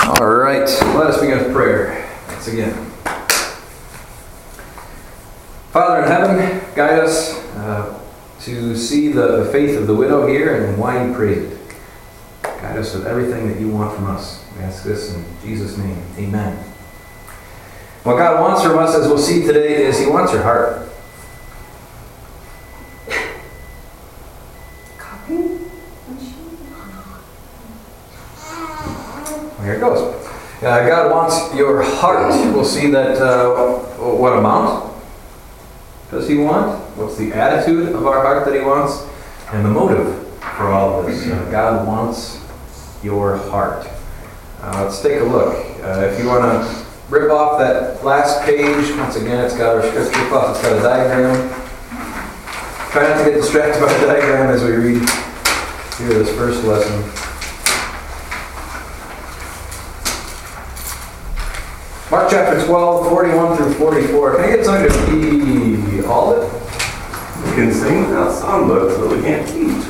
All right, let us begin with prayer once again. Father in heaven, guide us to see the faith of the widow here and why you praise it. Guide us with everything that you want from us. We ask this in Jesus' name. Amen. What God wants from us, as we'll see today, is He wants your heart. Here it goes. God wants your heart. We'll see that what amount does He want? What's the attitude of our heart that He wants? And the motive for all of this. God wants your heart. Let's take a look. If you want to rip off that last page, once again, it's got our scripture plus, it's got a diagram. Try not to get distracted by the diagram as we read here this first lesson. Mark chapter 12, 41 through 44. Can I get somebody to read all of it? We can sing without songbooks, but we can't teach.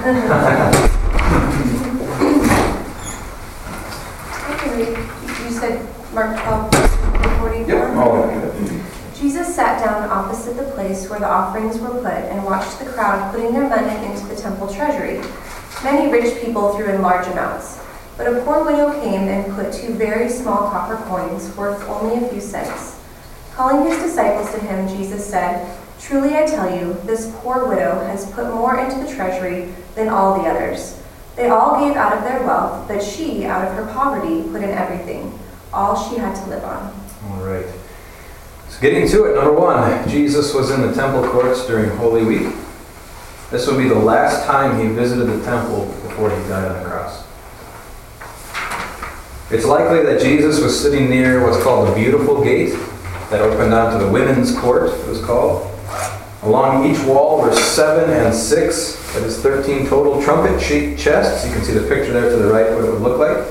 You said Mark 12, 44? Yep. Oh. Jesus sat down opposite the place where the offerings were put and watched the crowd putting their money into the temple treasury. Many rich people threw in large amounts. But a poor widow came and put 2 very small copper coins, worth only a few cents. Calling his disciples to him, Jesus said, "Truly I tell you, this poor widow has put more into the treasury than all the others. They all gave out of their wealth, but she, out of her poverty, put in everything, all she had to live on." All right. So getting to it, number 1, Jesus was in the temple courts during Holy Week. This would be the last time He visited the temple before He died on the cross. It's likely that Jesus was sitting near what's called the Beautiful Gate that opened onto the women's court, it was called. Along each wall were 7 and 6, that is 13 total trumpet-shaped chests. You can see the picture there to the right, what it would look like.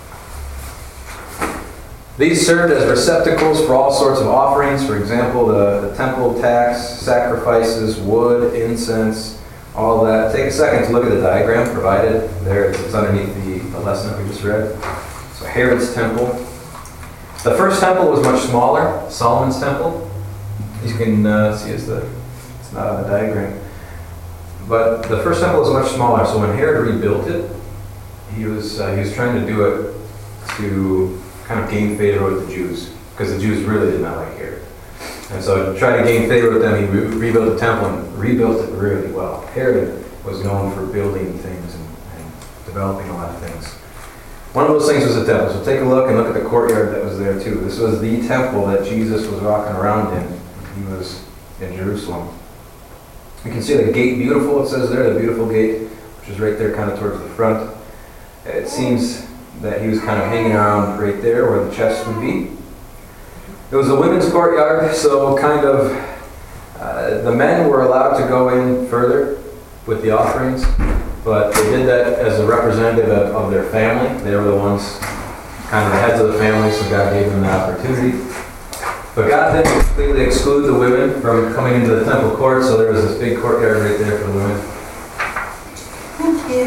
These served as receptacles for all sorts of offerings. For example, the temple tax, sacrifices, wood, incense, all of that. Take a second to look at the diagram provided there. It's underneath the lesson that we just read. So Herod's temple. The first temple was much smaller, Solomon's temple. You can see it's not on the diagram. But the first temple was much smaller, so when Herod rebuilt it, he was trying to do it to kind of gain favor with the Jews, because the Jews really did not like Herod. And so to try to gain favor with them, he rebuilt the temple and rebuilt it really well. Herod was known for building things and developing a lot of things. One of those things was the temple. So take a look and look at the courtyard that was there too. This was the temple that Jesus was walking around in. He was in Jerusalem. You can see the gate beautiful, it says there, the beautiful gate, which is right there kind of towards the front. It seems that he was kind of hanging around right there where the chests would be. It was a women's courtyard, so kind of the men were allowed to go in further with the offerings. But they did that as a representative of their family. They were the ones, kind of the heads of the family, so God gave them the opportunity. But God didn't completely exclude the women from coming into the temple court, so there was this big courtyard right there for the women. Thank you.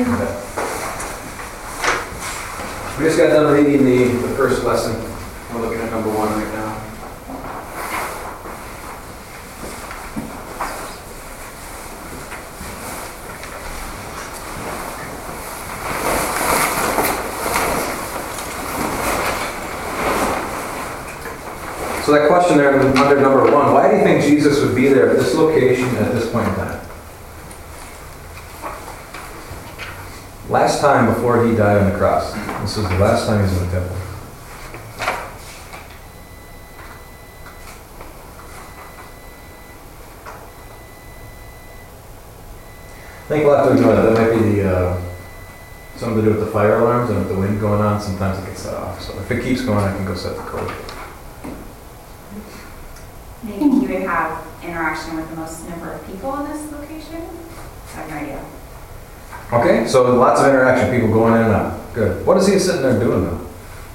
We just got done reading the first lesson. We're looking at number 1 right now. So that question there under number 1, why do you think Jesus would be there at this location at this point in time? Last time before He died on the cross. This was the last time He was in the temple. I think we'll have to ignore that. That might be something to do with the fire alarms and with the wind going on. Sometimes it gets set off. So if it keeps going, I can go set the code. Maybe he would have interaction with the most number of people in this location? I have no idea. Okay, so lots of interaction, people going in and out. Good. What is He sitting there doing though?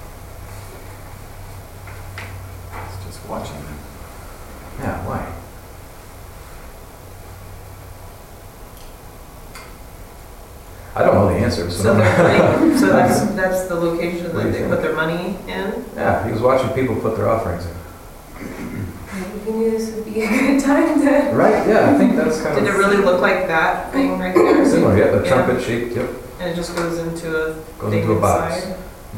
It's just watching them. Yeah, why? I don't know the answer answer. So that's the location What do that you they think? put their money in? Yeah, he was watching people put their offerings in. Maybe he knew this would be a good time to. Right, yeah, I think that's kind Did it of really look like that thing right there? similar, yeah, the Yeah. trumpet shaped, yep. And it just goes into a Goes thing into a box. inside?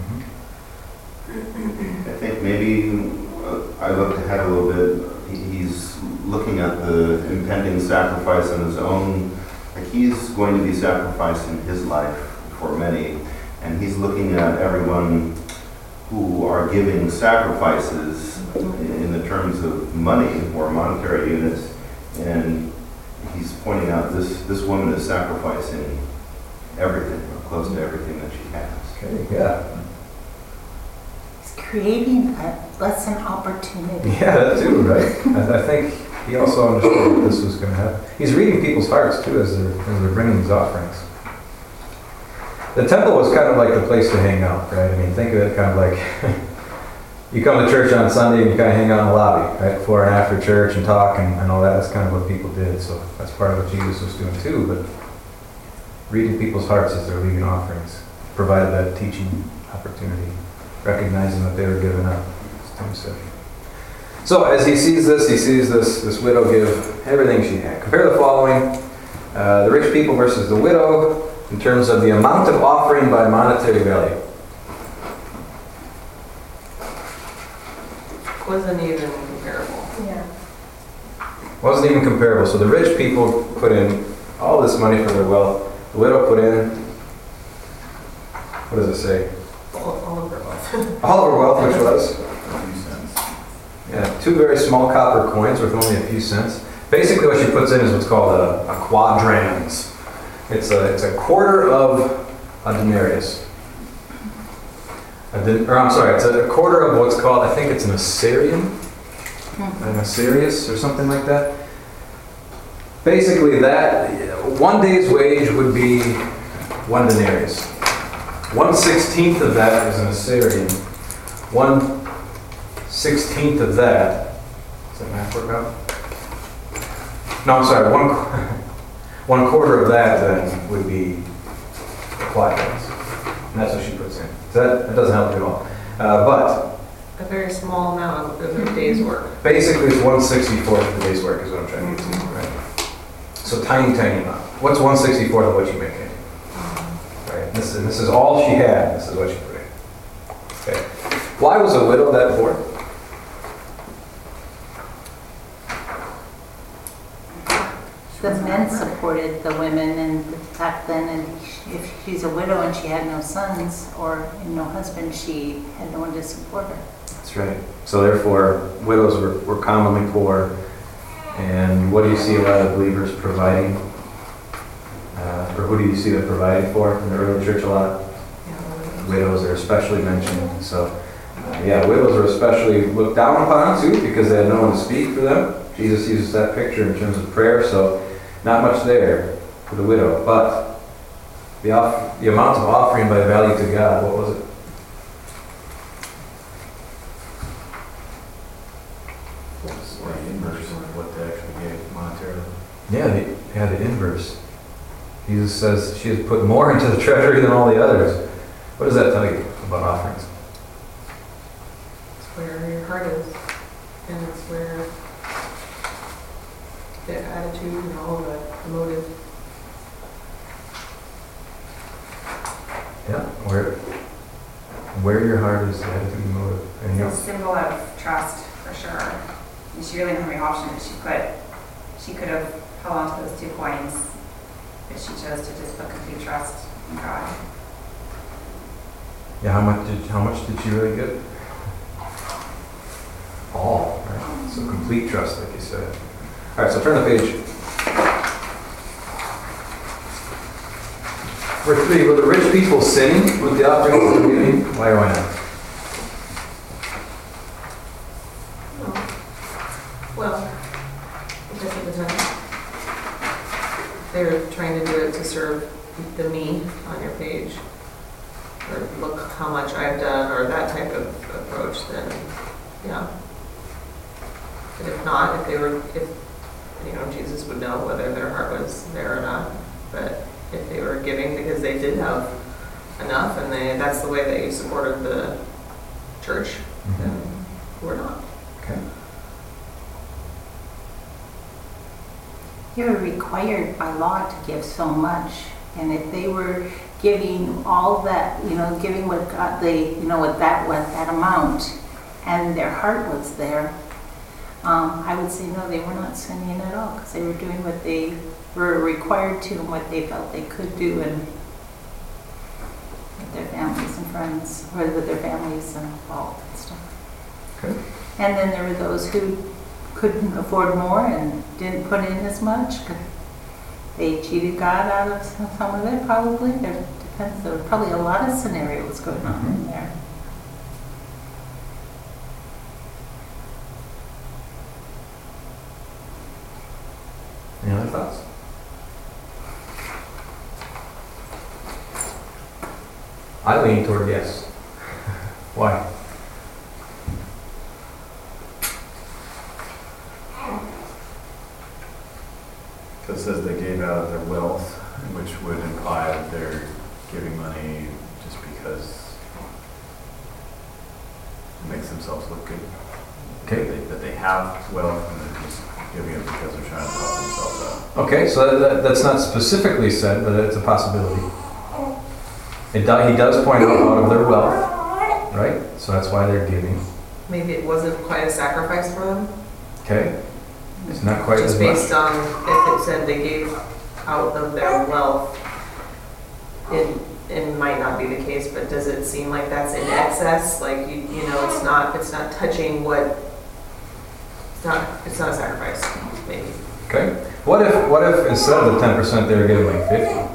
Mhm. I think maybe I looked ahead a little bit. He's looking at the impending sacrifice in his own, like he's going to be sacrificing his life for many, and he's looking at everyone who are giving sacrifices in the terms of money or monetary units, and he's pointing out this woman is sacrificing everything, or close to everything that she has. Okay, yeah. It's creating a lesson opportunity. Yeah, that too, right? I think he also understood that this was going to happen. He's reading people's hearts too as they're bringing these offerings. The temple was kind of like the place to hang out, right? I mean, think of it kind of like you come to church on Sunday and you kind of hang out in the lobby, right? Before and after church and talk and all that. That's kind of what people did. So that's part of what Jesus was doing too. But reading people's hearts as they're leaving offerings provided that teaching opportunity, recognizing that they were giving up. As Tim said. So as he sees this widow give everything she had. Compare the following, the rich people versus the widow in terms of the amount of offering by monetary value. Wasn't even comparable. Yeah. Wasn't even comparable. So the rich people put in all this money for their wealth. The widow put in, what does it say? All of their wealth. All of her wealth, which was? Yeah, 2 very small copper coins worth only a few cents. Basically what she puts in is what's called a quadrans. It's a quarter of a denarius. It's a quarter of what's called, I think it's an Assyrian, an Assyrius or something like that. Basically that, 1 day's wage would be 1 denarius. 1/16 of that is an Assyrian. 1/16 of that, does that math work out? No, I'm sorry, one quarter of that then would be quadrans. And that's what she puts in. So that doesn't help you at all. But A very small amount of a day's work. basically it's 1/64th of the day's work is what I'm trying to get to, right? So tiny, tiny amount. What's 1/64th of what you make in? Right? This is all she had. This is what she put in. Okay. Why was a widow that poor? The men supported the women and back then, and if she's a widow and she had no sons or no husband, she had no one to support her. That's right. So therefore, widows were commonly poor. And what do you see a lot of believers providing? Or who do you see them providing for in the early church a lot? Widows are especially mentioned. So, widows are especially looked down upon too because they had no one to speak for them. Jesus uses that picture in terms of prayer, so not much there for the widow. But the amount of offering by value to God, what was it? The inverse of what they actually gave monetarily. Yeah, the inverse. Jesus says she has put more into the treasury than all the others. What does that tell you about offerings? It's where your heart is, and it's where the attitude and all the motive. Yeah, where your heart is, the attitude and motive. Anything It's a else? symbol of trust, for sure. And she really didn't have any options. She could have held on to those 2 coins, but she chose to just put complete trust in God. Yeah, how much did she really get? All, right? So complete trust, like you said. All right, so turn the page. Verse 3, were the rich people sinning with the offerings they were giving? Why or why not? Well, because at the time, they're trying to do it to serve the me on your page. Or look how much I've done, or that type of approach, then, yeah. But if not, if Jesus would know whether their heart was there or not. But if they were giving because they did have enough and that's the way they supported the church, then we're not. Okay. You're required by law to give so much, and if they were giving all that, giving what God, with that amount, and their heart was there, I would say no, they were not sinning at all, because they were doing what they were required to and what they felt they could do, and with their families and friends, or with their families involved and stuff. Okay. And then there were those who couldn't afford more and didn't put in as much. They cheated God out of some of it, probably. There depends. There were probably a lot of scenarios going on in there. Any other thoughts? I lean toward yes. Why? Because it says they gave out of their wealth, which would imply that they're giving money just because it makes themselves look good. Okay. That they have wealth and they're just giving it because they're trying to help themselves out. Okay, so that's not specifically said, but it's a possibility. He does point out of their wealth, right? So that's why they're giving. Maybe it wasn't quite a sacrifice for them. Okay. It's not quite Just as much. based on if it said they gave out of their wealth, it might not be the case, but does it seem like that's in excess? Like, it's not touching what, it's not a sacrifice, maybe. Okay. What if instead of the 10% they were giving like 50?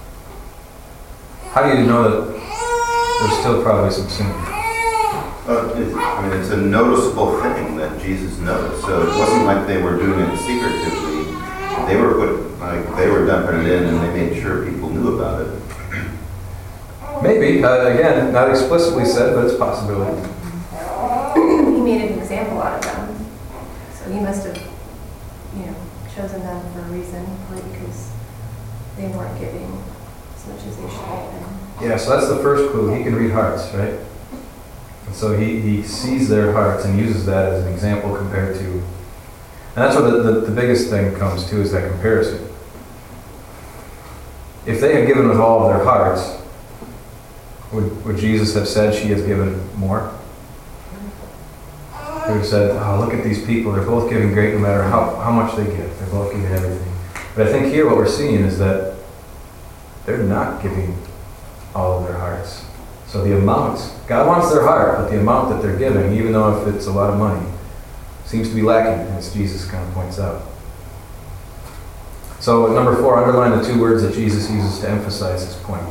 How do you know that there's still probably some sin? It's a noticeable thing that Jesus noticed. So it wasn't like they were doing it secretively. They were dumping it in, and they made sure people knew about it. Maybe. Again, not explicitly said, but it's a possibility. He made an example out of them. So he must have, chosen them for a reason, probably because they weren't giving as much as they should have been. Yeah, so that's the first clue. He can read hearts, right? And so he sees their hearts and uses that as an example compared to... And that's where the biggest thing comes to, is that comparison. If they had given with all of their hearts, would Jesus have said she has given more? He would have said, oh, look at these people. They're both giving great no matter how much they give. They're both giving everything. But I think here what we're seeing is that they're not giving all of their hearts. So the amount, God wants their heart, but the amount that they're giving, even though if it's a lot of money, seems to be lacking, as Jesus kind of points out. So number 4, underline the 2 words that Jesus uses to emphasize his point.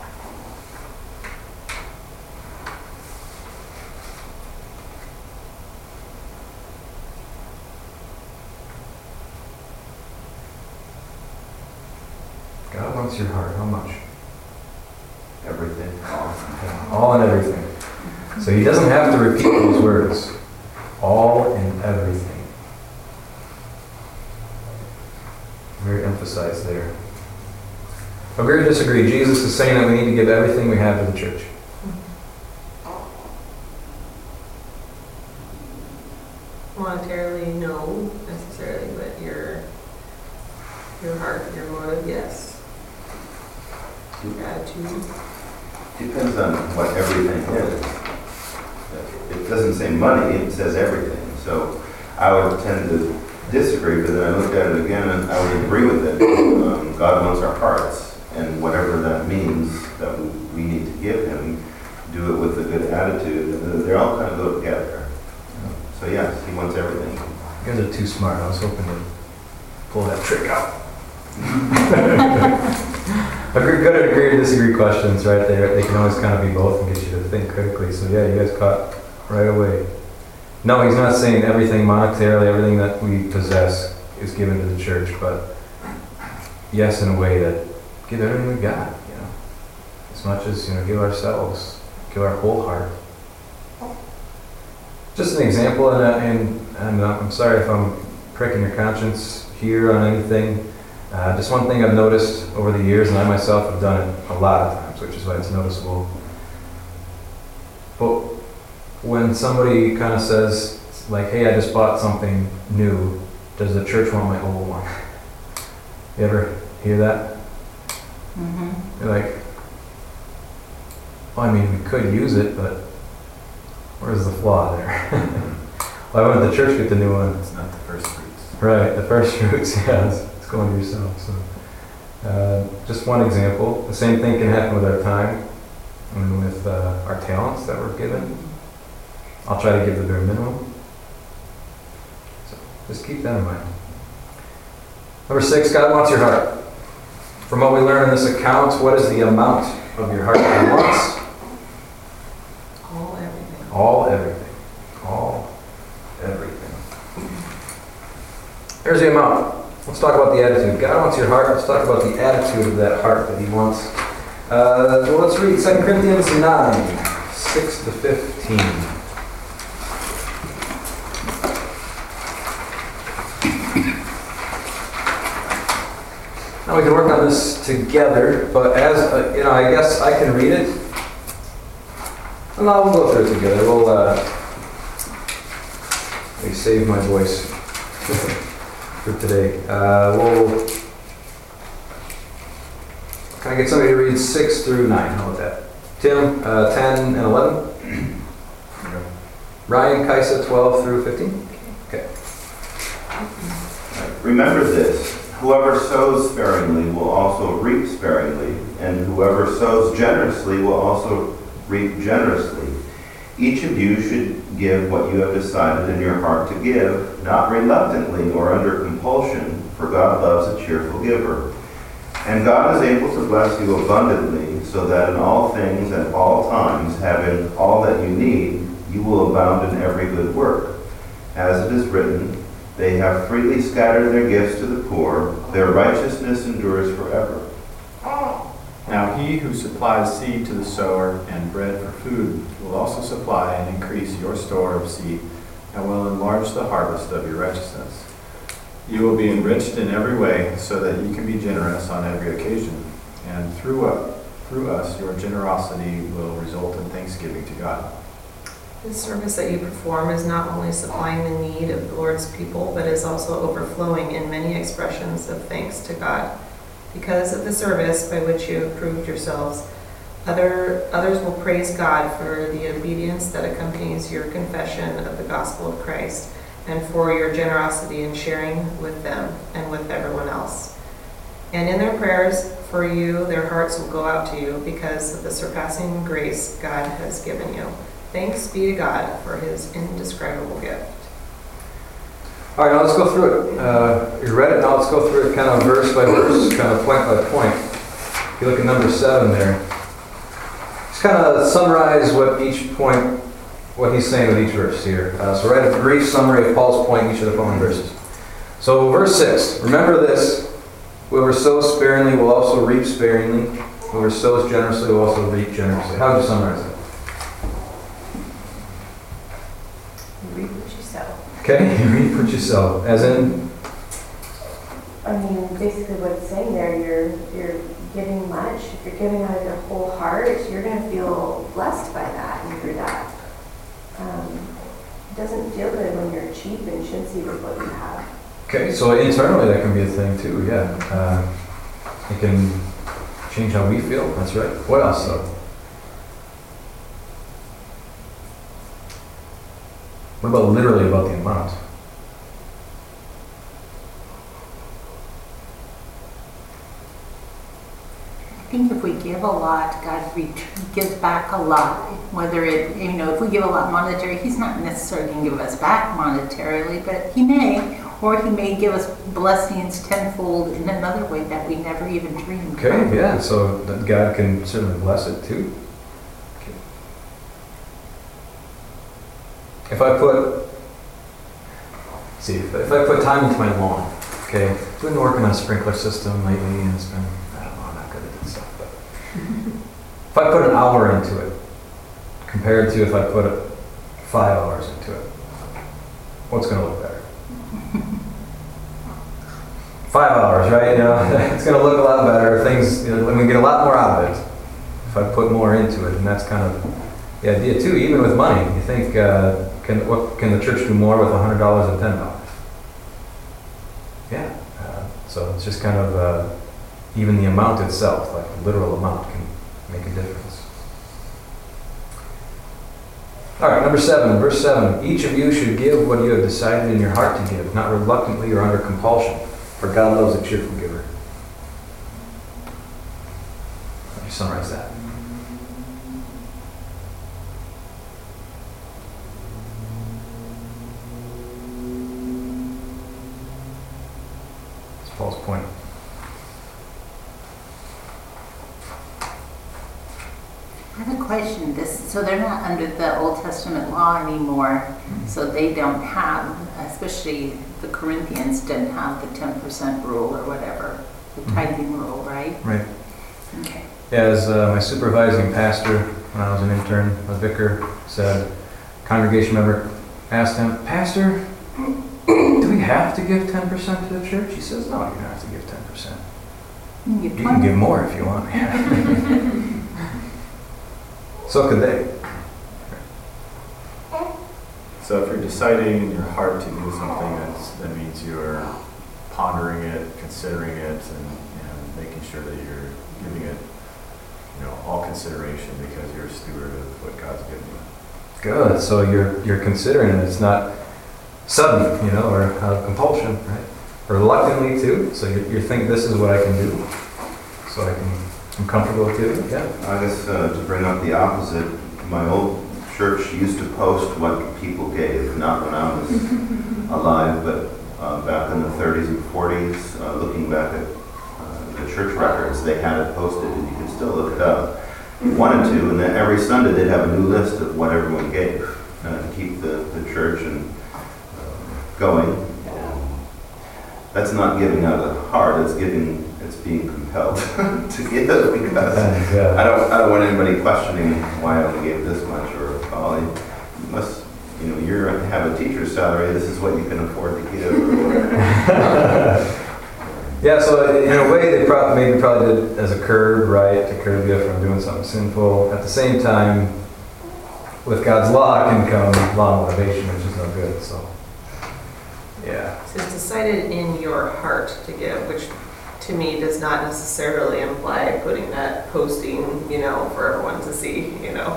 God wants your heart. How much? Everything. All and everything. So he doesn't have to repeat those words. All and everything. Very emphasized there. Agree or disagree? Jesus is saying that we need to give everything we have to the church. Monetarily, no, necessarily, but your heart, your motive, yes. Your attitude. Depends on what everything is. It doesn't say money, it says everything. So I would tend to disagree, but then I looked at it again and I would agree with it. God wants our hearts, and whatever that means that we need to give him, do it with a good attitude. They all kind of go together. So yes, he wants everything. You guys are too smart. I was hoping to pull that trick out. Good agree or disagree questions right there. They can always kind of be both and get you to think critically. So yeah, you guys caught right away. No, he's not saying everything monetarily, everything that we possess is given to the church, but yes, in a way that give everything we got, as much as, give ourselves, give our whole heart. Just an example, and I'm sorry if I'm pricking your conscience here on anything. Just one thing I've noticed over the years, and I myself have done it a lot of times, which is why it's noticeable. But when somebody kind of says, like, hey, I just bought something new, does the church want my old one? You ever hear that? You're like, well, I mean, we could use it, but where's the flaw there? Why wouldn't the church get the new one? It's not the first fruits. Right, the first fruits, yeah, it's going to yourself. So, just one example. The same thing can happen with our time and with our talents that we're given. I'll try to give the bare minimum. So, just keep that in mind. Number 6, God wants your heart. From what we learn in this account, what is the amount of your heart that He wants? All everything. All everything. All everything. Here's the amount. Let's talk about the attitude. God wants your heart. Let's talk about the attitude of that heart that He wants. Well, let's read 2 Corinthians 9, 6 to 15. Now we can work on this together, but as I guess I can read it. Well, no, we'll go through it together. We'll save my voice for today. Can I get somebody to read 6 through 9? How about that? Tim, 10 and 11. Ryan, Kaisa, 12 through 15. Okay. Remember this, whoever sows sparingly will also reap sparingly, and whoever sows generously will also reap generously. Each of you should give what you have decided in your heart to give, not reluctantly or under compulsion, for God loves a cheerful giver. And God is able to bless you abundantly, so that in all things at all times, having all that you need, you will abound in every good work. As it is written, they have freely scattered their gifts to the poor, their righteousness endures forever. Now he who supplies seed to the sower and bread for food will also supply and increase your store of seed, and will enlarge the harvest of your righteousness. You will be enriched in every way, so that you can be generous on every occasion, and through us your generosity will result in thanksgiving to God. The service that you perform is not only supplying the need of the Lord's people, but is also overflowing in many expressions of thanks to God. Because of the service by which you have proved yourselves, others will praise God for the obedience that accompanies your confession of the gospel of Christ, and for your generosity in sharing with them and with everyone else. And in their prayers for you, their hearts will go out to you because of the surpassing grace God has given you. Thanks be to God for His indescribable gift. All right, now let's go through it. You read it, now let's go through it kind of verse by verse, kind of point by point. If you look at number 7 there, just kind of summarize what he's saying with each verse here. So write a brief summary of Paul's point in each of the following verses. So verse 6, remember this, whoever sows sparingly will also reap sparingly, whoever sows generously will also reap generously. How would you summarize that? Reap what you sow. Okay, you reap what you sow. As in? I mean, basically what it's saying there, you're giving much. If you're giving out of your whole heart, you're going to feel blessed by that and through that. It doesn't feel good when you're cheap and chintzy with what you have. Okay, so internally that can be a thing too, yeah. It can change how we feel, that's right. What else though? What about literally about the amount? I think if we give a lot, God gives back a lot. Whether if we give a lot monetary, He's not necessarily going to give us back monetarily, but He may, or He may give us blessings tenfold in another way that we never even dreamed. Okay, yeah, so that God can certainly bless it too. Okay. If I put time into my lawn, okay, I've been working on a sprinkler system lately and it's been, I don't know, I'm not good at that stuff, but if I put an hour into it, compared to if I put 5 hours into it, what's going to look better? 5 hours, right? You know, it's going to look a lot better. Things, you know, and we get a lot more out of it if I put more into it. And that's kind of the idea too. Even with money, you think, can the church do more with $100 than $10? Yeah. So it's just kind of even the amount itself, like the literal amount, can make a difference. All right, number 7, verse 7. Each of you should give what you have decided in your heart to give, not reluctantly or under compulsion, for God loves a cheerful giver. Let me summarize that. That's Paul's point. I have a question. So they're not under the Old Testament law anymore, so they don't have, especially the Corinthians didn't have the 10% rule or whatever, the tithing rule, right? Right. Okay. Yeah, as my supervising pastor, when I was an intern, a vicar, said, congregation member asked him, Pastor, do we have to give 10% to the church? He says, no, you don't have to give 10%. You can give more if you want. So could they. So if you're deciding in your heart to do something, that means you're pondering it, considering it, and making sure that you're giving it, all consideration because you're a steward of what God's given you. Good. So you're considering it. It's not sudden, or out of compulsion, right? Or reluctantly too. So you think this is what I can do. So I'm comfortable with it. Yeah. I guess to bring up the opposite, my old church used to post what people gave, not when I was alive, but back in the 30s and 40s, looking back at the church records, they had it posted, and you can still look it up. If you wanted to, and then every Sunday they'd have a new list of what everyone gave to keep the church going. That's not giving out of the heart; it's being compelled to give because I don't want anybody questioning why I only gave this much or you must you have a teacher's salary. This is what you can afford to give. Yeah, so in a way they probably did it as a curb, right, to curb you from doing something sinful. At the same time, with God's law can come law and motivation, which is no good. So, yeah. So it's decided in your heart to give, which to me does not necessarily imply putting that posting, for everyone to see,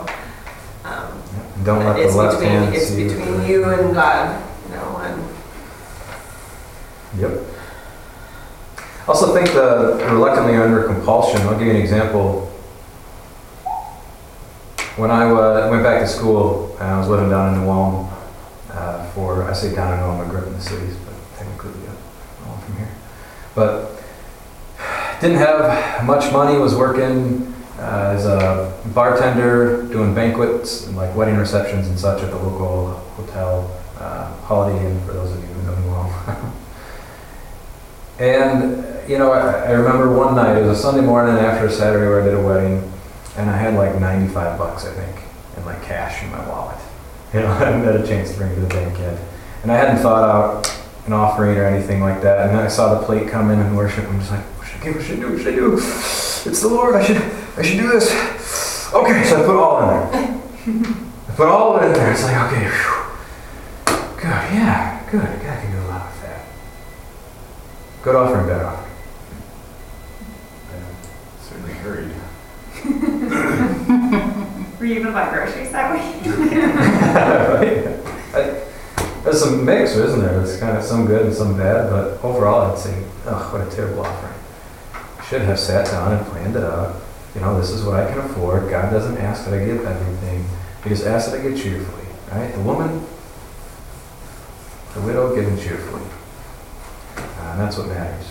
Don't let the left hand see. It's between you and God, and. Yep. I also think the reluctantly or under compulsion, I'll give you an example. When I went back to school, I was living down in New Ulm I say down in New Ulm, I grew up in the cities, but technically New Ulm from here. But didn't have much money, was working as a bartender, doing banquets and like wedding receptions and such at the local hotel, Holiday Inn, for those of you who know New Ulm. And, I remember one night, it was a Sunday morning after a Saturday where I did a wedding, and I had like $95, I think, in like cash in my wallet. I hadn't had a chance to bring it to the bank yet. And I hadn't thought out an offering or anything like that. And then I saw the plate come in and worship. I'm just like, what should I do? It's the Lord. I should do this. Okay, so I put all in there. I put all of it in there. It's like, okay, whew. Good, yeah, good. God can do a lot with that. Good offering, bad offering. Certainly hurried. Were you going to buy groceries that way? Right? There's some mix, isn't there? There's kind of some good and some bad, but overall I'd say, what a terrible offering. Should have sat down and planned it out. This is what I can afford. God doesn't ask that I give everything. He just asks that I give cheerfully, right? The widow giving cheerfully. And that's what matters.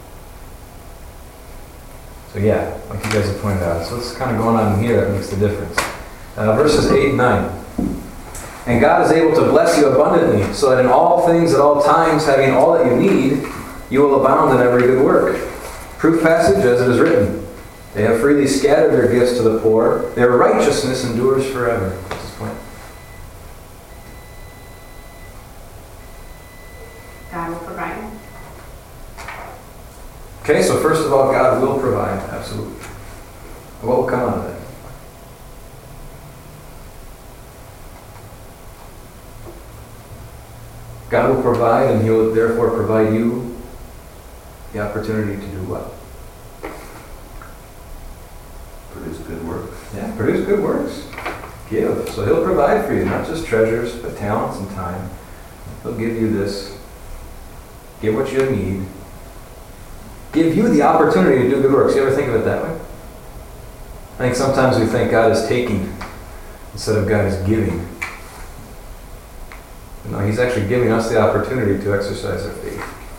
So yeah, like you guys have pointed out. So what's kind of going on here that makes the difference? Verses 8 and 9. And God is able to bless you abundantly, so that in all things at all times, having all that you need, you will abound in every good work. Proof passage, as it is written, they have freely scattered their gifts to the poor. Their righteousness endures forever. That's his point. God will provide. Okay, so first of all, God will provide, absolutely. What will come out of that? God will provide, and He will therefore provide you the opportunity to do what? Produce good work. Yeah, produce good works. Give. So He'll provide for you, not just treasures, but talents and time. He'll give you this. Give what you need. Give you the opportunity to do good works. You ever think of it that way? I think sometimes we think God is taking instead of God is giving. No, He's actually giving us the opportunity to exercise our faith.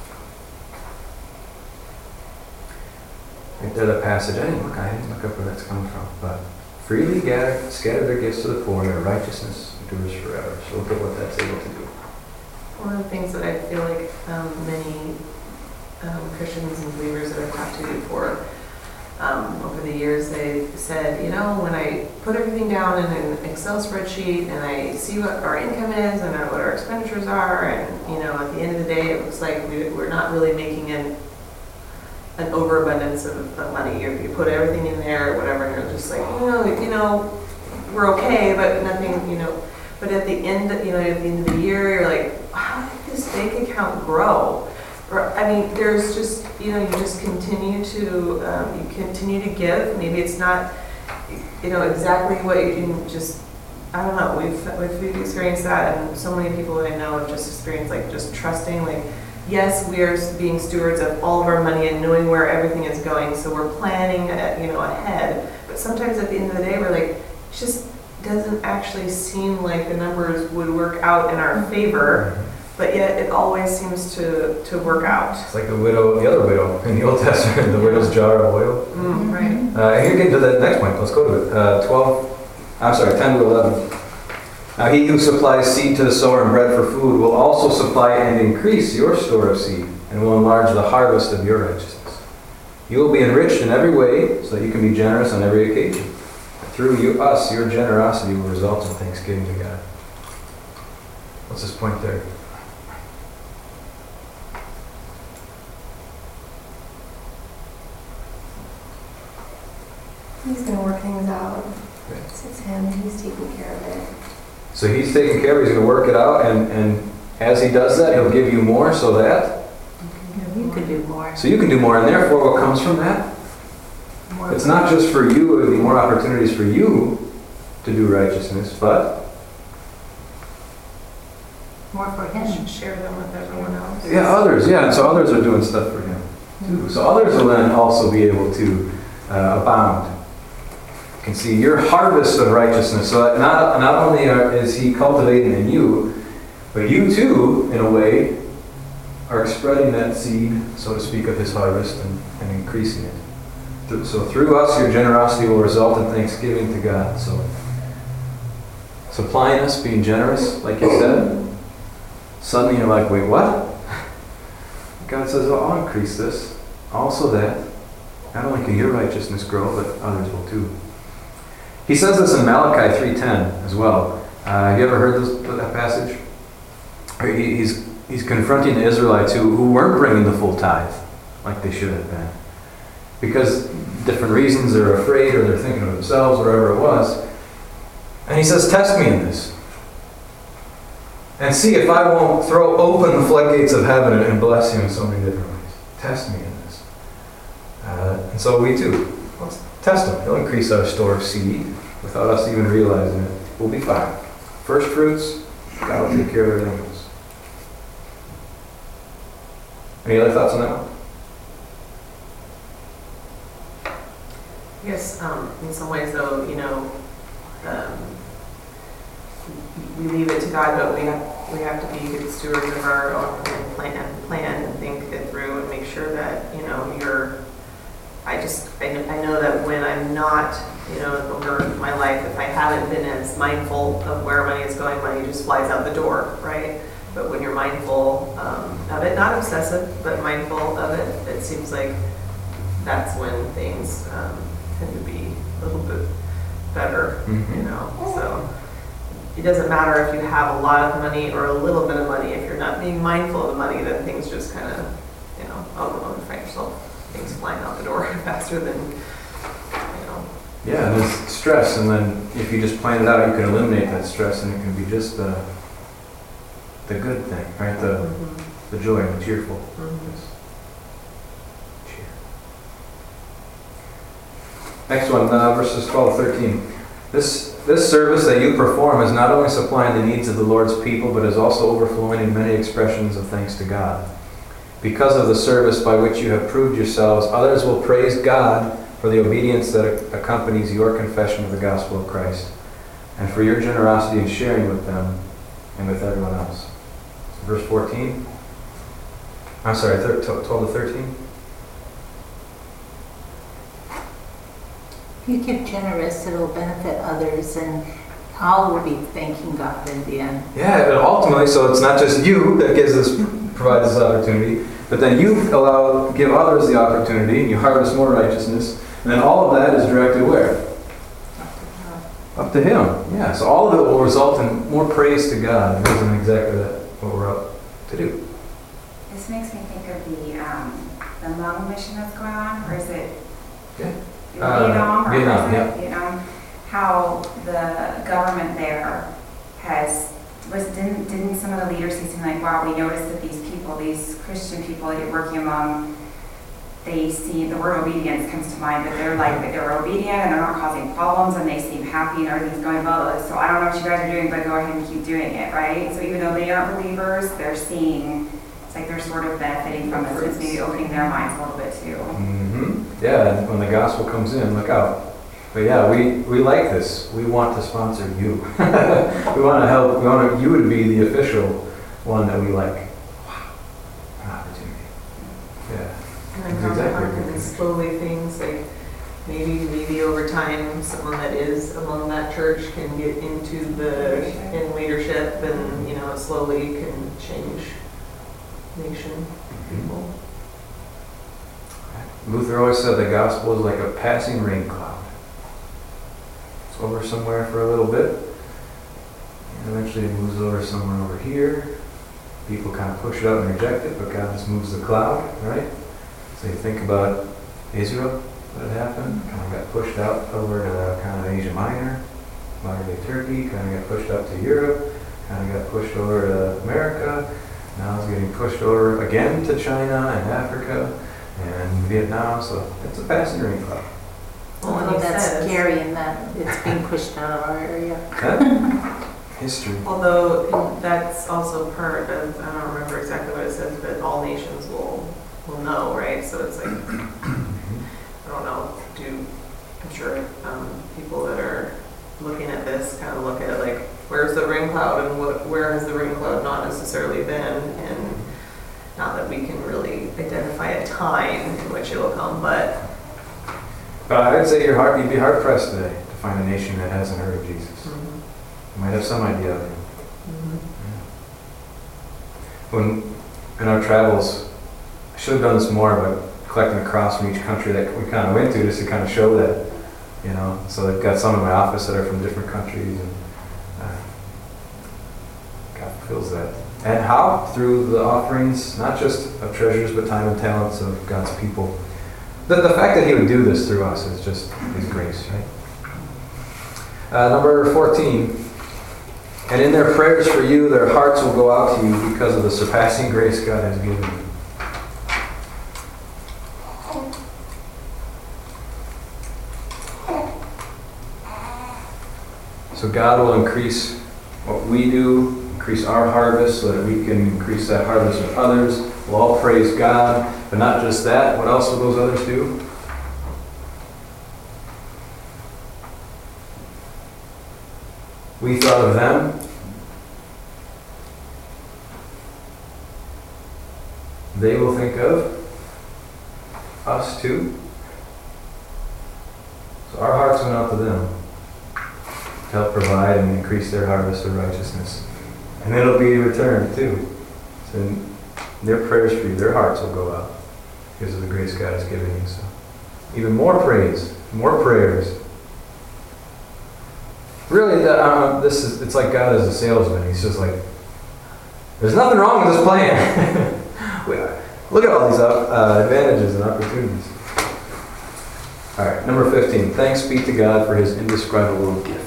Right there, that passage, I didn't look up where that's coming from, but freely scatter their gifts to the poor, and their righteousness endures forever. So look at what that's able to do. One of the things that I feel like many Christians and believers that I've talked to before, over the years, they've said, you know, when I put everything down in an Excel spreadsheet and I see what our income is and what our expenditures are, and, you know, at the end of the day, it looks like we're not really making an overabundance of money. You put everything in there or whatever, and you're just like, you know, we're okay, but nothing, you know. But at the end, at the end of the year, you're like, how did this bank account grow? I mean, there's just, you just continue to give. Maybe it's not, exactly what you just, I don't know. We've experienced that, and so many people that I know have just experienced like just trusting, like, yes, we are being stewards of all of our money and knowing where everything is going. So we're planning, ahead. But sometimes at the end of the day, we're like, it just doesn't actually seem like the numbers would work out in our favor. But yet it always seems to work out. It's like the other widow in the Old Testament, the widow's jar of oil. Right. And you're getting to the next point. Let's go to it. 10 to 11. Now he who supplies seed to the sower and bread for food will also supply and increase your store of seed, and will enlarge the harvest of your righteousness. You will be enriched in every way, so that you can be generous on every occasion. Through your generosity will result in thanksgiving to God. What's this point there? He's going to work things out. It's Him. He's taking care of it. So He's taking care of it. He's going to work it out, and as He does that, He'll give you more so that You could do more. So you can do more, and therefore what comes from that? More. It's not just for you, it would be more opportunities for you to do righteousness, but More for Him. Share them with everyone else. others, and so others are doing stuff for Him too. So others will then also be able to abound. You can see your harvest of righteousness, so that not only is He cultivating in you, but you too, in a way, are spreading that seed, so to speak, of His harvest and increasing it. So through us, your generosity will result in thanksgiving to God. So supplying us, being generous, like you said, suddenly you're like, wait, what? God says, oh, I'll increase this. Also that, not only can your righteousness grow, but others will too. He says this in Malachi 3:10 as well. Have you ever heard that passage? He's confronting the Israelites who weren't bringing the full tithe like they should have been. Because different reasons, they're afraid or they're thinking of themselves, whatever it was. And He says, test me in this. And see if I won't throw open the floodgates of heaven and bless you in so many different ways. Test me in this. And so we too. Let's test Him. He'll increase our store of seed without us even realizing it. We'll be fine. First fruits, God will take care of everything else. Any other thoughts on that one? I guess in some ways, though, we leave it to God, but we have to be good stewards of our own plan and think it through and make sure that I know that when I'm not, over my life, if I haven't been as mindful of where money is going, money just flies out the door, right? But when you're mindful of it, not obsessive, but mindful of it, it seems like that's when things tend to be a little bit better, So it doesn't matter if you have a lot of money or a little bit of money. If you're not being mindful of the money, then things just kind of, find yourself being donations flying out the door faster than, you know. Yeah, and there's stress, and then if you just plan it out, you can eliminate that stress, and it can be just the good thing, right? The joy and the cheerful. Cheer. Next one, verses 12 to 13. This service that you perform is not only supplying the needs of the Lord's people, but is also overflowing in many expressions of thanks to God. Because of the service by which you have proved yourselves, others will praise God for the obedience that accompanies your confession of the gospel of Christ, and for your generosity in sharing with them and with everyone else. So verse 14. I'm sorry, 12 to 13. If you give generous, it'll benefit others, and all will be thanking God in the end. Yeah, and ultimately, so it's not just you that provides this opportunity, but then you give others the opportunity, and you harvest more righteousness, and then all of that is directed where? Up to Him. Yeah, so all of it will result in more praise to God. It isn't exactly what we're up to do. This makes me think of the Hmong mission that's going on, or is it Yeah. Vietnam? Or Vietnam, is it yeah. Vietnam? How the government there didn't some of the leaders seem like, wow, we noticed that these people, these Christian people that you're working among, they see the word obedience comes to mind, that they're obedient and they're not causing problems and they seem happy and everything's going well. So I don't know what you guys are doing, but go ahead and keep doing it, right? So even though they aren't believers, they're seeing, it's like they're sort of benefiting from this. It's maybe opening their minds a little bit too. Mm-hmm. Yeah, and when the gospel comes in, look out. But yeah, we like this. We want to sponsor you. We want to help. We want you to be the official one that we like. Wow, an opportunity. Yeah. And then how Exactly. can these slowly things, like maybe over time, someone that is among that church can get into in leadership, and you know, it slowly can change nation people. Luther always said the gospel is like a passing rain cloud. It's over somewhere for a little bit, and eventually it moves over somewhere over here. People kind of push it out and reject it, but God just moves the cloud, right? So you think about Israel, what had happened, kind of got pushed out over to kind of Asia Minor, modern day Turkey, kind of got pushed up to Europe, kind of got pushed over to America, now it's getting pushed over again to China and Africa and Vietnam, so it's a passing rain cloud. Well, and Although he that's says- scary in that it's being pushed out of our area. History. Although that's also part of, I don't remember exactly what it says, but all nations will know, right? So it's like, I don't know, I'm sure people that are looking at this kind of look at it like, where's the rain cloud and where has the rain cloud not necessarily been? And not that we can really identify a time in which it will come, but I'd say you'd be hard pressed today to find a nation that hasn't heard of Jesus. You might have some idea of him. When in our travels, I should have done this more, but collecting a cross from each country that we kind of went to, just to kind of show that, you know. So I've got some in my office that are from different countries, and God fulfills that. And how? Through the offerings, not just of treasures, but time and talents of God's people. The fact that He would do this through us is just His grace, right? Number 14. And in their prayers for you, their hearts will go out to you because of the surpassing grace God has given you. So God will increase what we do, increase our harvest so that we can increase that harvest with others. We'll all praise God, but not just that. What else will those others do? We thought of them. They will think of us too. So our hearts went out to them to help provide and increase their harvest of righteousness. And it'll be returned too. So their prayers for you, their hearts will go out because of the grace God has given you. So even more praise, more prayers. Really, it's like God is a salesman. He's just like, there's nothing wrong with this plan. Look at all these advantages and opportunities. All right, number 15. Thanks be to God for his indescribable gift.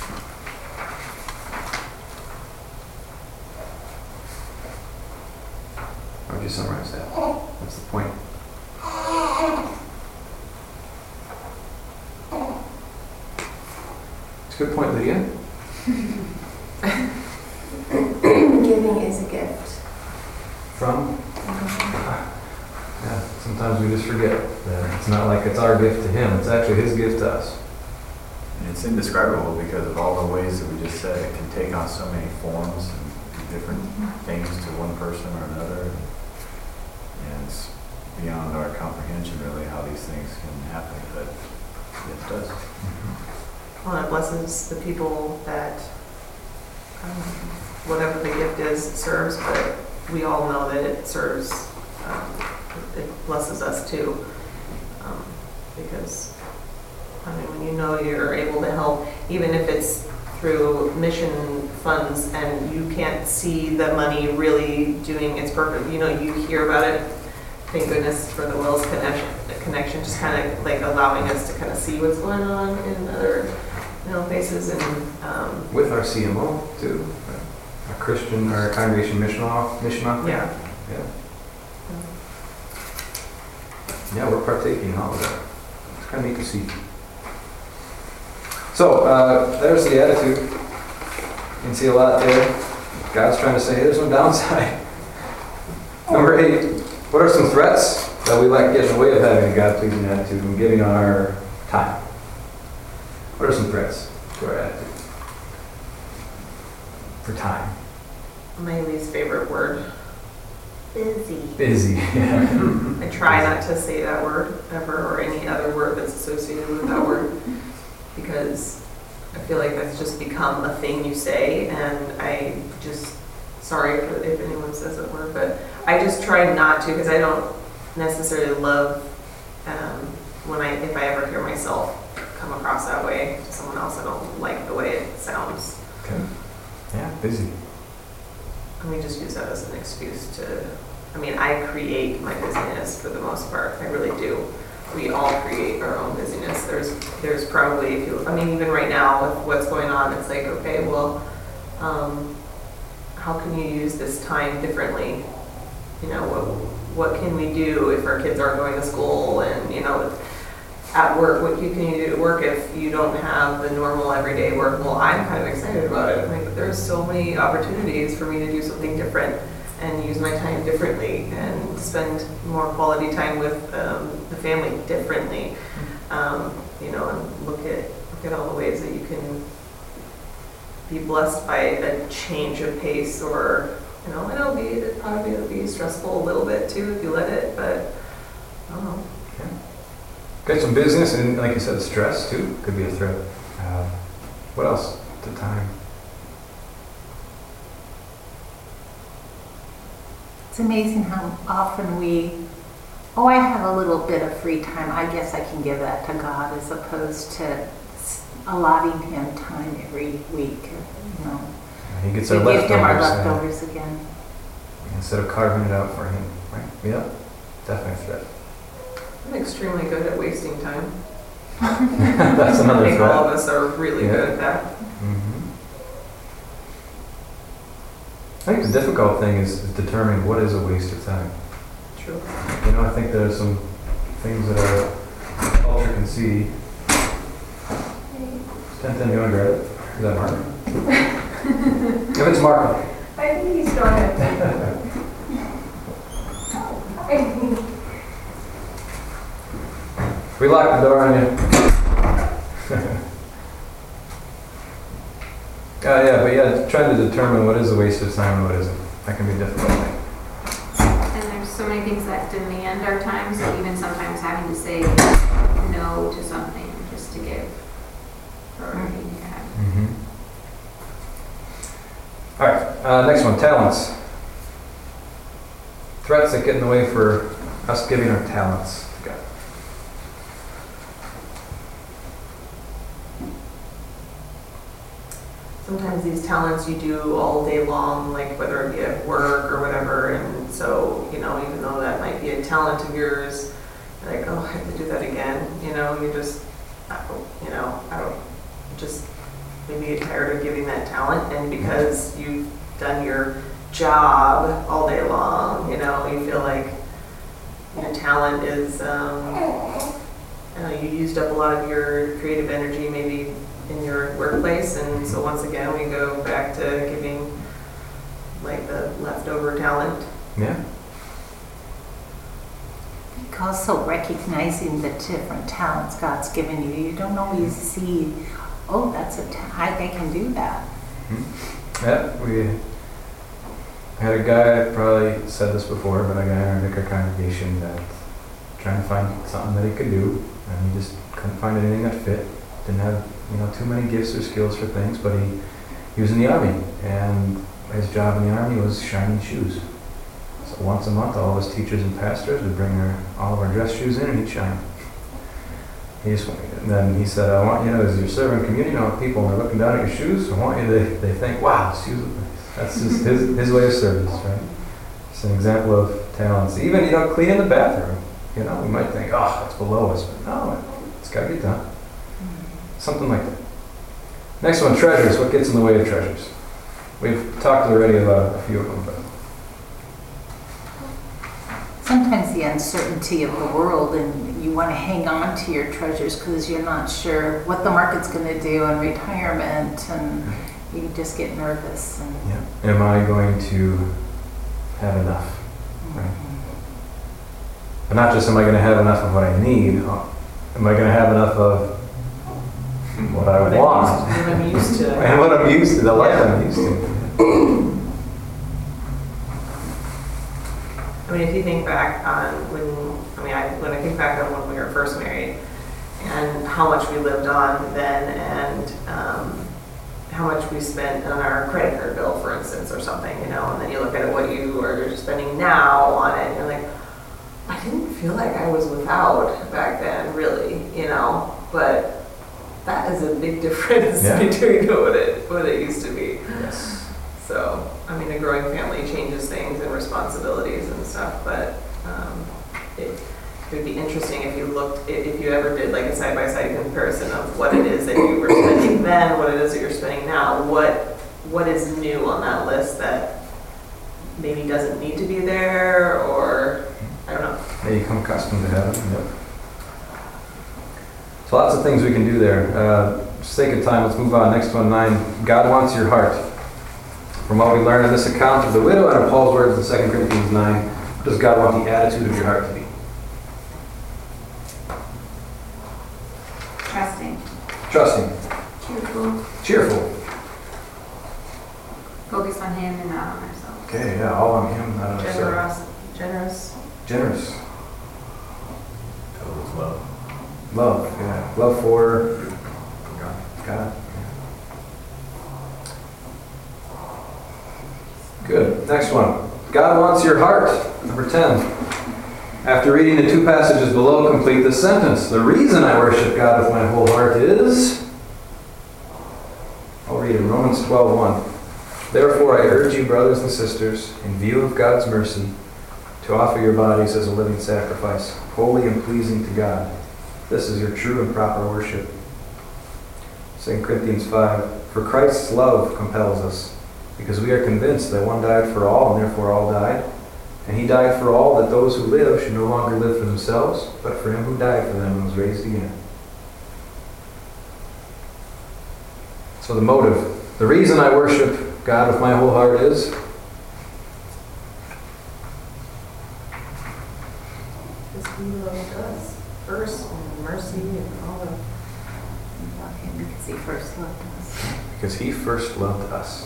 How would you summarize that? What's the point? It's a good point, Lydia. Giving is a gift. From? Yeah, sometimes we just forget that it's not like it's our gift to him, it's actually his gift to us. And it's indescribable because of all the ways that we just said. It can take on so many forms and do different things to one person or another. And it's beyond our comprehension, really, how these things can happen, but it does. Well, it blesses the people that whatever the gift is serves, but we all know that it serves, it blesses us too. Because, I mean, when you know you're able to help, even if it's through mission funds and you can't see the money really doing its purpose, you know, you hear about it. Thank goodness for the Wills connection, just kind of like allowing us to kind of see what's going on in other, you know, places and With our CMO too, our Christian, our congregation mission office. yeah. Yeah, we're partaking in all of that. It's kind of neat to see. So, there's the attitude. You can see a lot there. God's trying to say, hey, there's no downside. Number 8, what are some threats that we let get in the way of having a God-pleasing attitude and giving on our time? What are some threats to our attitude? For time. My least favorite word. Busy. Busy. Yeah. I try not to say that word ever or any other word that's associated with that word because I feel like that's just become a thing you say, and I just, sorry if anyone says that word, but I just try not to because I don't necessarily love if I ever hear myself come across that way to someone else. I don't like the way it sounds. Okay. Yeah, busy. And we just use that as an excuse to, I mean, I create my busyness for the most part. I really do. We all create our own busyness. There's probably, even right now with what's going on, it's like, okay, well, how can you use this time differently? You know, what can we do if our kids aren't going to school and, you know, at work, what can you do at work if you don't have the normal everyday work? Well, I'm kind of excited about it. Like, there's so many opportunities for me to do something different and use my time differently and spend more quality time with the family differently. You know, and look at all the ways that you can be blessed by a change of pace, or, you know, it'll be stressful a little bit too if you let it, but I don't know. Got some business, and like you said, the stress too could be a threat. What else? The time. It's amazing how often I have a little bit of free time. I guess I can give that to God as opposed to allotting him time every week. You know, He gets we our give him our leftovers, leftovers again. instead of carving it out for him. Right? Yeah, definitely a threat. I'm extremely good at wasting time. That's another I think threat. all of us are really good at that. Mm-hmm. I think the difficult thing is determining what is a waste of time. True. You know, I think there are some things that our culture can see. 10, you want to grab it? Is that Mark? If it's Mark. I think he's doing it. We locked the door on you. Trying to determine what is a waste of time and what isn't. That can be a difficult thing. And there's so many things that demand our time, so even sometimes having to say no to something just to give priority. Yeah. Mm-hmm. All right, next one, talents. Threats that get in the way for us giving our talents to God. Sometimes these talents you do all day long, like whether it be at work or whatever, and so, you know, even though that might be a talent of yours, you're like, oh, I have to do that again, you know, you just, you know, I don't, just maybe get tired of giving that talent, and because you've done your job all day long, you know, you feel like your talent is, you used up a lot of your creative energy maybe in your workplace, and so once again we go back to giving like the leftover talent. Yeah. Also recognizing the different talents God's given you. You don't always see, oh, that's a talent, I can do that. Yeah, we had a guy, I probably said this before, but a guy in our vicar congregation that trying to find something that he could do, and he just couldn't find anything that fit. Didn't have, you know, too many gifts or skills for things, but he was in the army, and his job in the army was shining shoes. So once a month, all of his teachers and pastors would bring all of our dress shoes in, and he'd shine. And then he said, I want you to, as you're serving community, you know, people, when they're looking down at your shoes, I want you to, they think, wow, this shoes look nice. That's just his way of service, right? It's an example of talents. Even, you know, cleaning the bathroom. You know, we might think, oh, that's below us, but no, it's got to get done. Something like that. Next one, treasures. What gets in the way of treasures? We've talked already about a few of them, but Sometimes the uncertainty of the world, and you want to hang on to your treasures because you're not sure what the market's going to do in retirement, and you just get nervous. And yeah. Am I going to have enough? Right? But not just am I going to have enough of what I need, am I going to have enough of what I want? What I'm used to. And what I'm used to, the life I'm used to. I mean, if you think back on when I think back on when we were first married, and how much we lived on then, and how much we spent on our credit card bill, for instance, or something, you know, and then you look at what you are spending now on it, and you're like, I didn't feel like I was without back then, really, you know, but that is a big difference between what it used to be. Yes. So, I mean, a growing family changes things and responsibilities and stuff, but it would be interesting if you ever did like a side-by-side comparison of what it is that you were spending then, what it is that you're spending now, what is new on that list that maybe doesn't need to be there, or I don't know. Yeah, you come accustomed to having. Yep. So lots of things we can do there. For the sake of time, let's move on. Next one, 9. God wants your heart. From what we learn in this account of the widow and of Paul's words in 2 Corinthians 9, what does God want the attitude of your heart to be? Trusting. Cheerful. Focus on Him and not on ourselves. Okay, yeah, all on Him, not on ourselves. Generous. Love. Love, yeah. Love for God. Good. Next one. God wants your heart. Number 10. After reading the 2 passages below, complete this sentence. The reason I worship God with my whole heart is... I'll read it. Romans 12:1. Therefore I urge you, brothers and sisters, in view of God's mercy, to offer your bodies as a living sacrifice, holy and pleasing to God. This is your true and proper worship. 2 Corinthians 5. For Christ's love compels us, because we are convinced that one died for all, and therefore all died. And He died for all, that those who live should no longer live for themselves, but for Him who died for them and was raised again. So the motive. The reason I worship God with my whole heart is... Because He loved us first, and mercy and all of. love Him because He first loved us. Because He first loved us.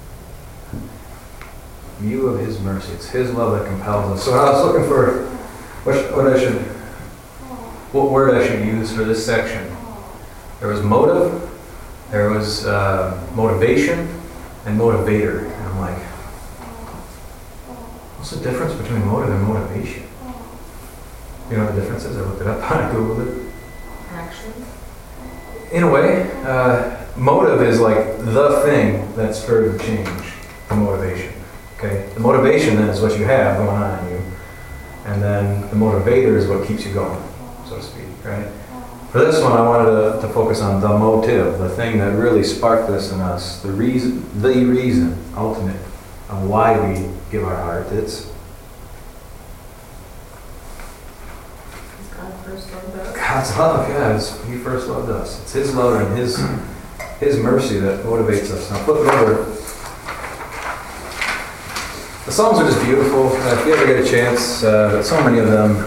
View of His mercy. It's His love that compels us. So I was looking for what word I should use for this section. There was motive, there was motivation, and motivator. And I'm like, what's the difference between motive and motivation? You know what the difference is? I looked it up, I Googled it. Action. In a way, motive is like the thing that spurs change, the motivation. Okay? The motivation then is what you have going on in you. And then the motivator is what keeps you going, so to speak, right? For this one, I wanted to focus on the motive, the thing that really sparked this in us, the reason, ultimate, of why we give our heart. It's God first loved us. God's love, yeah. He first loved us. It's His love and His mercy that motivates us. Now flip it over. The Psalms are just beautiful. If you ever get a chance, but so many of them,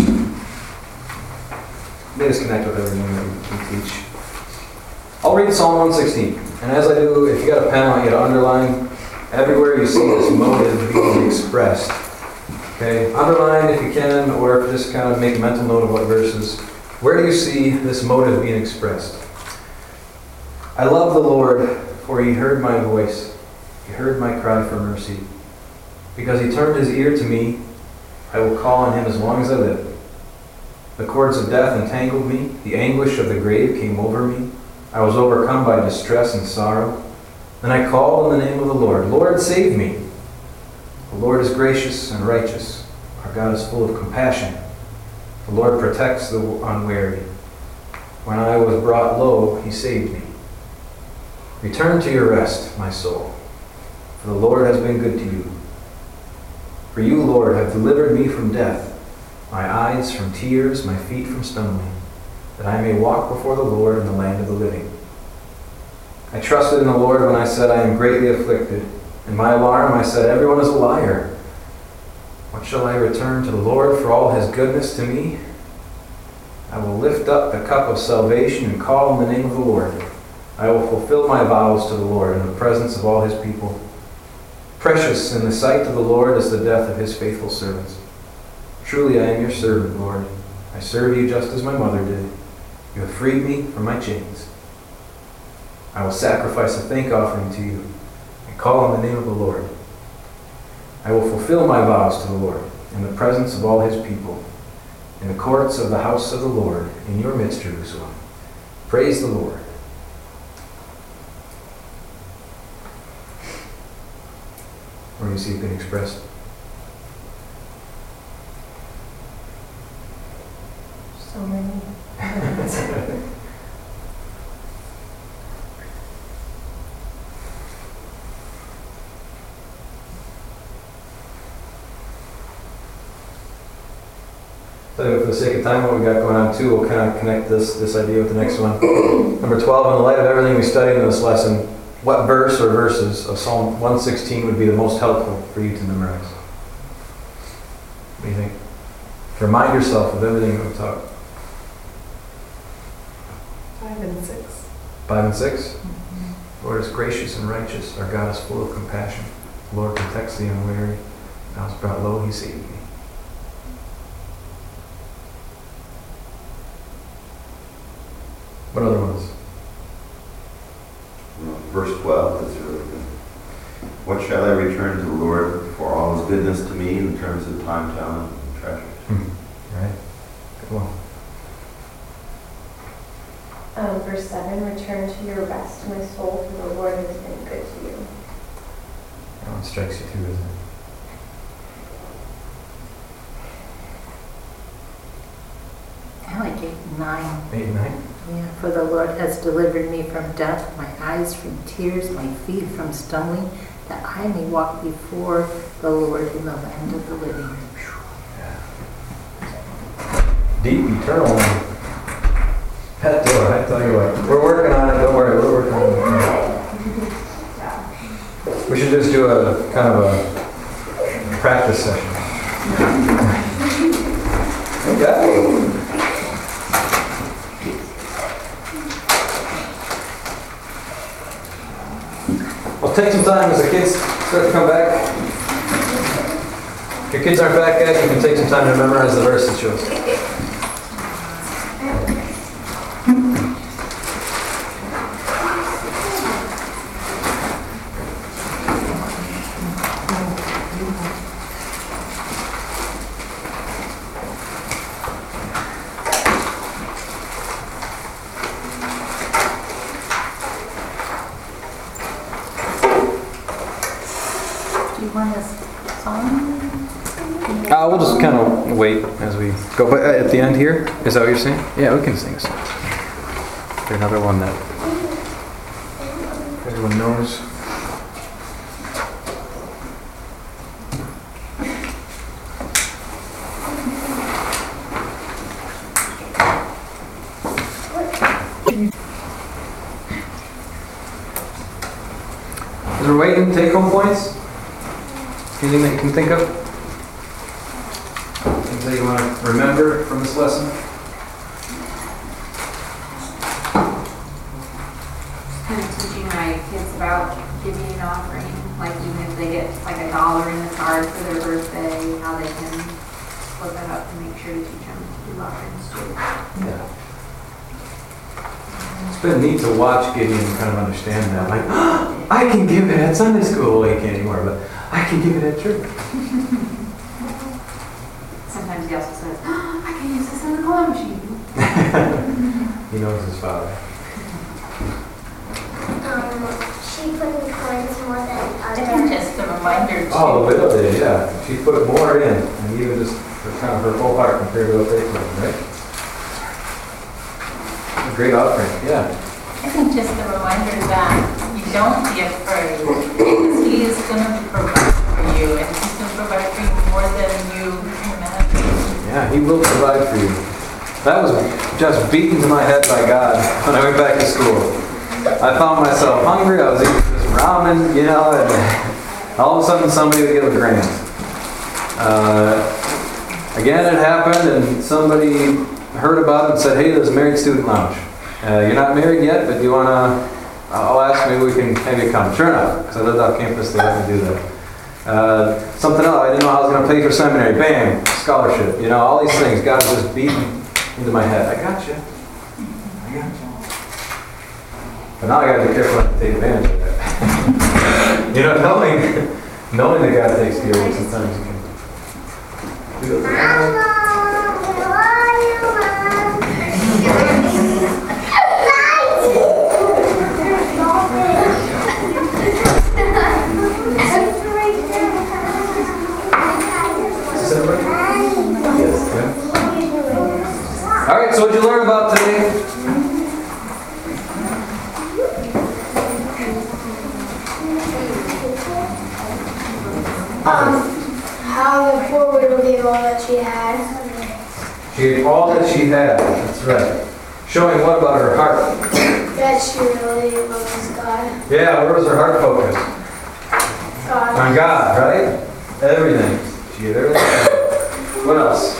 they just connect with everything that we teach. I'll read Psalm 116. And as I do, if you got a pen, I want you to underline everywhere you see this motive being expressed. Okay, underline if you can, or just kind of make a mental note of what verses. Where do you see this motive being expressed? I love the Lord, for He heard my voice. He heard my cry for mercy. Because He turned His ear to me, I will call on Him as long as I live. The cords of death entangled me. The anguish of the grave came over me. I was overcome by distress and sorrow. Then I called on the name of the Lord. Lord, save me. The Lord is gracious and righteous. Our God is full of compassion. The Lord protects the unwary. When I was brought low, He saved me. Return to your rest, my soul, for the Lord has been good to you. For you, Lord, have delivered me from death, my eyes from tears, my feet from stumbling, that I may walk before the Lord in the land of the living. I trusted in the Lord when I said, I am greatly afflicted. In my alarm I said, everyone is a liar. What shall I return to the Lord for all His goodness to me? I will lift up the cup of salvation and call on the name of the Lord. I will fulfill my vows to the Lord in the presence of all His people. Precious in the sight of the Lord is the death of His faithful servants. Truly I am your servant, Lord. I serve you just as my mother did. You have freed me from my chains. I will sacrifice a thank offering to you and call on the name of the Lord. I will fulfill my vows to the Lord in the presence of all His people, in the courts of the house of the Lord, in your midst, Jerusalem. Praise the Lord. Where do you see it being expressed? So many. So for the sake of time, what we got going on too, we'll kind of connect this idea with the next one. Number 12, in the light of everything we studied in this lesson, what verse or verses of Psalm 116 would be the most helpful for you to memorize? What do you think? Remind yourself of everything that we taught. 5 and 6. 5 and 6? The Lord is gracious and righteous. Our God is full of compassion. The Lord protects the unwary. I was brought low, He saved me. What other ones? Verse 12 is really good. What shall I return to the Lord for all His goodness to me in terms of time, talent, and treasures? Right. Good one. Verse 7, return to your rest, my soul, for the Lord has been good to you. That one strikes you too, isn't it? I like 8 and 9. 8 and 9? Yeah, for the Lord has delivered me from death, my eyes from tears, my feet from stumbling, that I may walk before the Lord in the land of the living. Deep, eternal one. Pet door, I tell you what. We're working on it, don't worry, we're working on it. We should just do a kind of a practice session. Okay. Well, take some time as the kids start to come back. If your kids aren't back yet, you can take some time to memorize the verse that shows. Do you want a song? We'll just kind of wait as we go. But at the end here, is that what you're saying? Yeah, we can sing a song. Another one that everyone knows. As we're waiting, take home points? Anything that you can think of? Things that you want to remember from this lesson? Kind of teaching my kids about giving an offering, like even if they get like $1 in the card for their birthday, how they can split that up and make sure to teach them to do offerings too. Yeah. It's been neat to watch Gideon kind of understand that. Like, I can give it at Sunday school. Well, he can't anymore, but I can give it at church. Sometimes he also says, I can use this in the claw machine. He knows his father. She put in coins more than I think just a reminder too. Oh, the widow did, yeah. She put more in, and even just for kind of her whole heart compared to what they put in, right? A great offering, yeah. I think just a reminder that you don't be afraid, because He is going to provide for you, and He's going to provide for you more than you imagine. Yeah, He will provide for you. That was just beaten to my head by God when I went back to school. I found myself hungry, I was eating this ramen, you know, and all of a sudden somebody would give a grant. Again, it happened, and somebody heard about it and said, hey, there's a married student lounge. You're not married yet, but do you want to, I'll ask, maybe we can have you come. Sure enough, because I lived off campus, they let me do that. Something else, I didn't know how I was going to pay for seminary. Bam, scholarship. You know, all these things. God was just beating into my head. I got you. I got you. But now I got to be careful not to take advantage of that. You know, knowing that God takes care of you, sometimes you can do those. All right, so what did you learn about today? How the poor widow gave all that she had. She gave all that she had. That's right. Showing what about her heart? That she really loves God. Yeah, where was her heart focused? God. On God, right? Everything. She had everything. What else?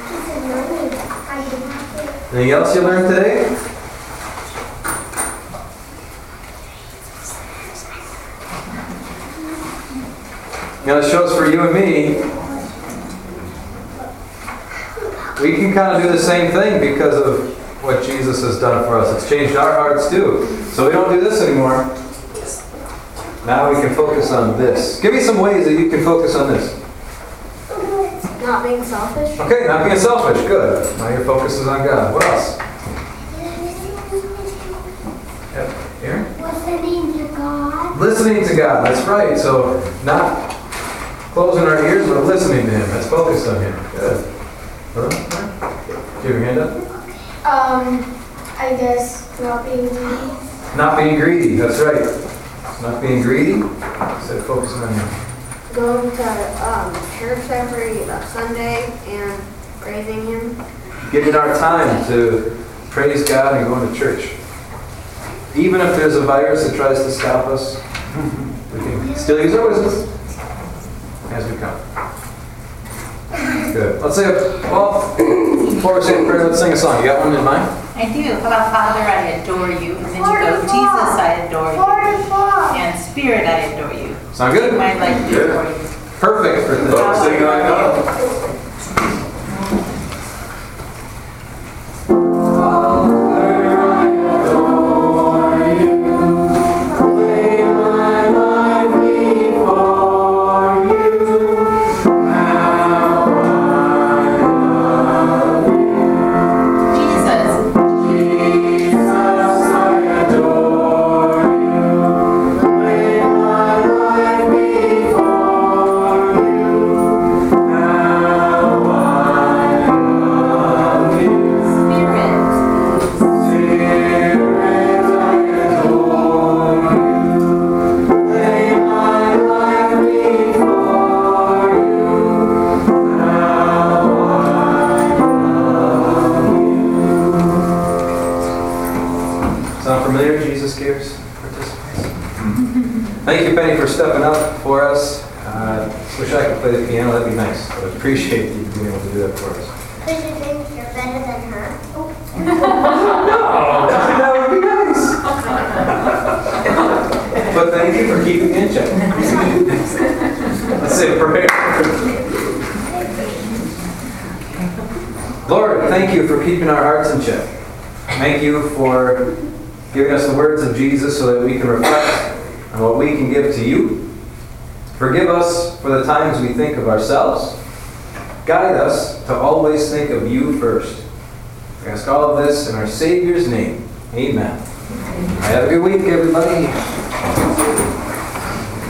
Anything else you learned today? Now it shows for you and me, we can kind of do the same thing because of what Jesus has done for us. It's changed our hearts too. So we don't do this anymore. Now we can focus on this. Give me some ways that you can focus on this. Not being selfish. Okay, not being selfish. Good. Now your focus is on God. What else? Yep. Aaron? Listening to God. Listening to God. That's right. So not closing our ears, but listening to Him. Let's focus on Him. Good. Do you have your hand up? I guess not being greedy. Not being greedy. That's right. Not being greedy. Instead of focusing on Him. Going to church every Sunday and praising Him. Giving our time to praise God and going to church. Even if there's a virus that tries to stop us, we can still use our wisdom as we come. Good. Let's say, before we say a prayer, let's sing a song. You got one in mind? I do. How about Father, I adore you? And then you go, Jesus, I adore you. And Spirit, I adore you. Sound good? My life to adore you. Perfect for this. Sing I know. Jesus. stepping up for us. Wish I could play the piano, that'd be nice. I would appreciate you being able to do that for us. Because you think you're better than her? No, that would be nice. But thank you for keeping me in check. Let's say a prayer. Lord, thank you for keeping our hearts in check. Thank you for giving us the words of Jesus so that we can reflect on what we can give to you. Forgive us for the times we think of ourselves. Guide us to always think of you first. We ask all of this in our Savior's name. Amen. Have a good week, everybody.